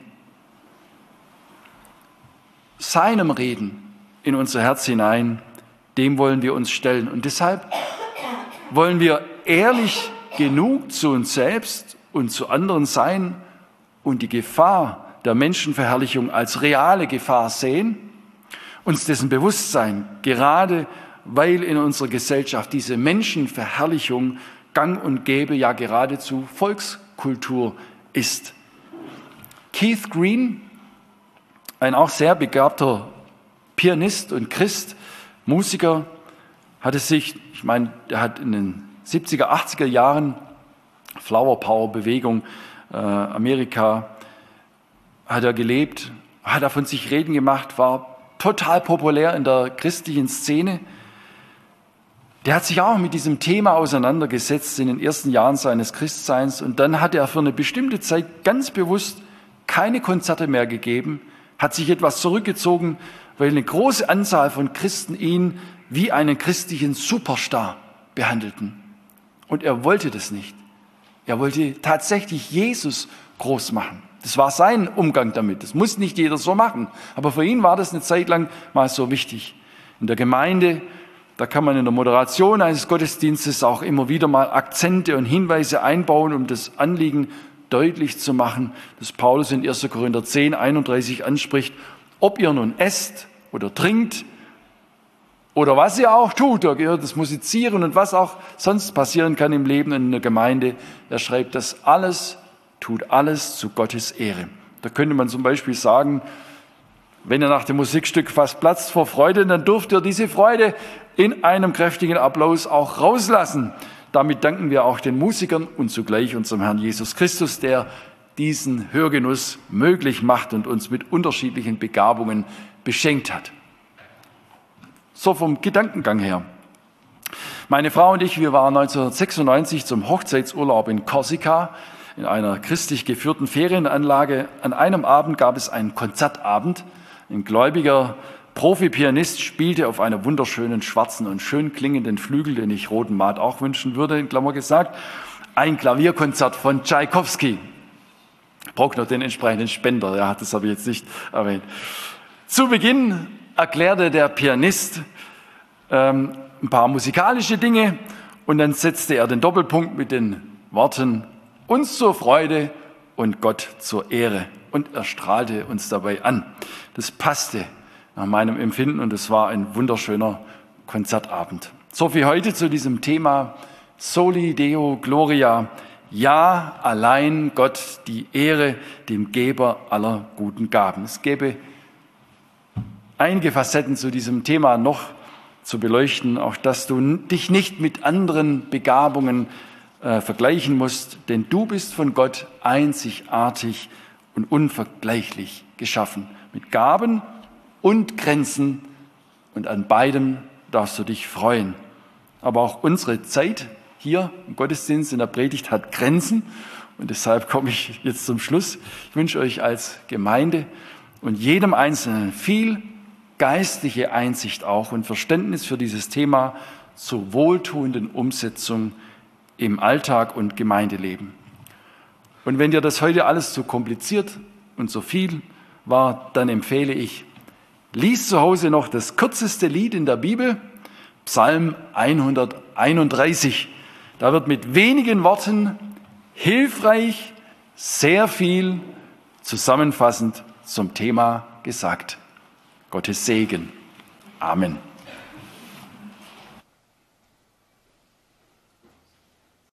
Seinem Reden in unser Herz hinein, dem wollen wir uns stellen. Und deshalb wollen wir ehrlich genug zu uns selbst und zu anderen sein und die Gefahr der Menschenverherrlichung als reale Gefahr sehen, uns dessen bewusst sein, gerade weil in unserer Gesellschaft diese Menschenverherrlichung gang und gäbe, ja geradezu Volkskultur ist. Keith Green, ein auch sehr begabter Pianist und Christ, Musiker, hatte sich, ich meine, er hat in den siebziger, achtziger Jahren Flower Power Bewegung, äh, Amerika, hat er gelebt, hat er von sich reden gemacht, war total populär in der christlichen Szene. Der hat sich auch mit diesem Thema auseinandergesetzt in den ersten Jahren seines Christseins und dann hat er für eine bestimmte Zeit ganz bewusst keine Konzerte mehr gegeben, hat sich etwas zurückgezogen, weil eine große Anzahl von Christen ihn wie einen christlichen Superstar behandelten. Und er wollte das nicht. Er wollte tatsächlich Jesus groß machen. Das war sein Umgang damit. Das muss nicht jeder so machen. Aber für ihn war das eine Zeit lang mal so wichtig. In der Gemeinde, da kann man in der Moderation eines Gottesdienstes auch immer wieder mal Akzente und Hinweise einbauen, um das Anliegen deutlich zu machen, dass Paulus in erster Korinther zehn, einunddreißig anspricht, ob ihr nun esst oder trinkt oder was ihr auch tut, da gehört das Musizieren und was auch sonst passieren kann im Leben in der Gemeinde. Er schreibt, das alles, tut alles zu Gottes Ehre. Da könnte man zum Beispiel sagen, wenn ihr nach dem Musikstück fast platzt vor Freude, dann dürft ihr diese Freude in einem kräftigen Applaus auch rauslassen. Damit danken wir auch den Musikern und zugleich unserem Herrn Jesus Christus, der diesen Hörgenuss möglich macht und uns mit unterschiedlichen Begabungen beschenkt hat. So vom Gedankengang her. Meine Frau und ich, wir waren neunzehnhundertsechsundneunzig zum Hochzeitsurlaub in Korsika in einer christlich geführten Ferienanlage. An einem Abend gab es einen Konzertabend. Ein gläubiger Profi-Pianist spielte auf einem wunderschönen schwarzen und schön klingenden Flügel, den ich Roten Maat auch wünschen würde, in Klammer gesagt, ein Klavierkonzert von Tschaikowski. Ich brauche noch den entsprechenden Spender, ja, das habe ich jetzt nicht erwähnt. Zu Beginn erklärte der Pianist ähm, ein paar musikalische Dinge und dann setzte er den Doppelpunkt mit den Worten uns zur Freude und Gott zur Ehre. Und er strahlte uns dabei an. Das passte nach meinem Empfinden und es war ein wunderschöner Konzertabend. So viel heute zu diesem Thema Soli Deo Gloria. Ja, allein Gott die Ehre, dem Geber aller guten Gaben. Es gäbe einige Facetten zu diesem Thema noch zu beleuchten, auch dass du dich nicht mit anderen Begabungen äh, vergleichen musst, denn du bist von Gott einzigartig und unvergleichlich geschaffen, mit Gaben und Grenzen und an beidem darfst du dich freuen. Aber auch unsere Zeit hier im Gottesdienst, in der Predigt hat Grenzen und deshalb komme ich jetzt zum Schluss. Ich wünsche euch als Gemeinde und jedem Einzelnen viel geistliche Einsicht auch und Verständnis für dieses Thema zur wohltuenden Umsetzung im Alltag und Gemeindeleben. Und wenn dir das heute alles zu kompliziert und zu viel war, dann empfehle ich, lies zu Hause noch das kürzeste Lied in der Bibel, Psalm hunderteinunddreißig. Da wird mit wenigen Worten hilfreich sehr viel zusammenfassend zum Thema gesagt. Gottes Segen. Amen.